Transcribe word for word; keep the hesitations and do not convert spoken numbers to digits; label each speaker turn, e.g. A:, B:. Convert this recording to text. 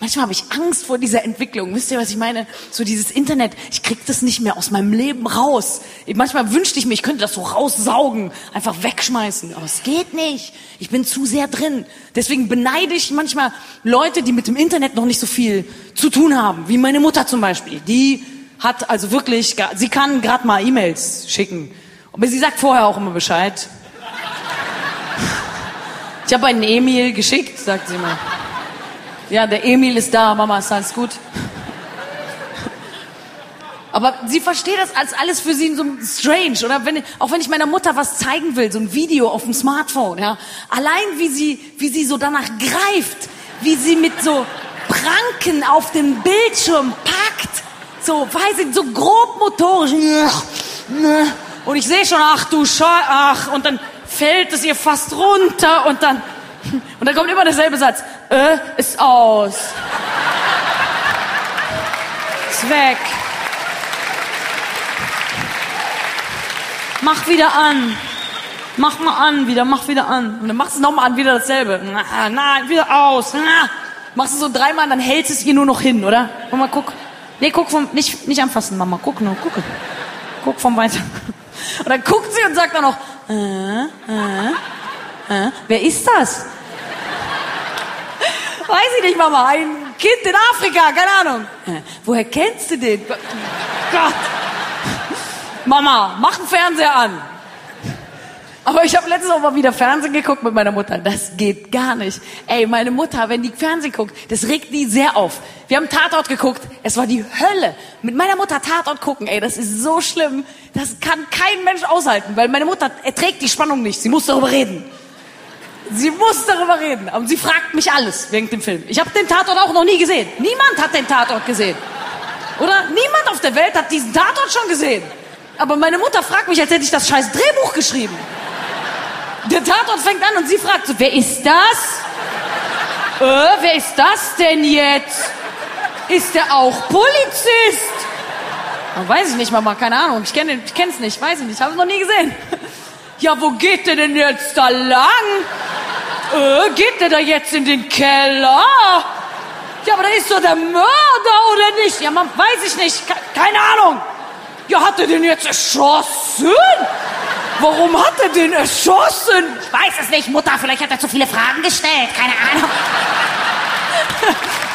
A: manchmal habe ich Angst vor dieser Entwicklung. Wisst ihr, was ich meine? So dieses Internet, ich krieg das nicht mehr aus meinem Leben raus. Ich, manchmal wünschte ich mir, ich könnte das so raussaugen, einfach wegschmeißen. Aber es geht nicht. Ich bin zu sehr drin. Deswegen beneide ich manchmal Leute, die mit dem Internet noch nicht so viel zu tun haben. Wie meine Mutter zum Beispiel. Die hat also wirklich, sie kann gerade mal E-Mails schicken. Aber sie sagt vorher auch immer Bescheid. Ich habe einen Emil geschickt, sagt sie mal. Ja, der Emil ist da, Mama, ist alles gut. Aber sie versteht das als alles für sie so strange, oder? Wenn, auch wenn ich meiner Mutter was zeigen will, so ein Video auf dem Smartphone, ja. Allein wie sie, wie sie so danach greift, wie sie mit so Pranken auf dem Bildschirm packt, so, weiß ich, so grob motorisch. Und ich sehe schon, ach du Scheiße, ach, und dann fällt es ihr fast runter und dann, und dann kommt immer derselbe Satz, äh, ist aus. Ist weg. Mach wieder an. Mach mal an, wieder, mach wieder an. Und dann machst du nochmal an, wieder dasselbe. Nein, wieder aus. Machst du so dreimal, dann hältst es ihr nur noch hin, oder? Mama, guck. Nee, guck vom, nicht, nicht anfassen, Mama, guck nur, guck. Guck vom weiter. Und dann guckt sie und sagt dann noch, äh, äh, äh, wer ist das? Weiß ich nicht, Mama, ein Kind in Afrika, keine Ahnung. Äh, woher kennst du den? Gott. Mama, mach den Fernseher an. Aber ich habe letztens auch mal wieder Fernsehen geguckt mit meiner Mutter. Das geht gar nicht. Ey, meine Mutter, wenn die Fernsehen guckt, das regt die sehr auf. Wir haben Tatort geguckt. Es war die Hölle. Mit meiner Mutter Tatort gucken, ey, das ist so schlimm. Das kann kein Mensch aushalten, weil meine Mutter erträgt die Spannung nicht. Sie muss darüber reden. Sie muss darüber reden. Und sie fragt mich alles wegen dem Film. Ich habe den Tatort auch noch nie gesehen. Niemand hat den Tatort gesehen. Oder? Niemand auf der Welt hat diesen Tatort schon gesehen. Aber meine Mutter fragt mich, als hätte ich das scheiß Drehbuch geschrieben. Der Tatort fängt an und sie fragt so, wer ist das? Äh, wer ist das denn jetzt? Ist der auch Polizist? Oh, weiß ich nicht, Mama, keine Ahnung. Ich kenne ich kenn's nicht, weiß ich nicht, habe es noch nie gesehen. Ja, wo geht der denn jetzt da lang? Äh, geht der da jetzt in den Keller? Ja, aber da ist doch der Mörder, oder nicht? Ja, Mama, weiß ich nicht, Ke- keine Ahnung. Ja, hat er den jetzt erschossen? Warum hat er den erschossen?
B: Ich weiß es nicht, Mutter, vielleicht hat er zu viele Fragen gestellt, keine Ahnung.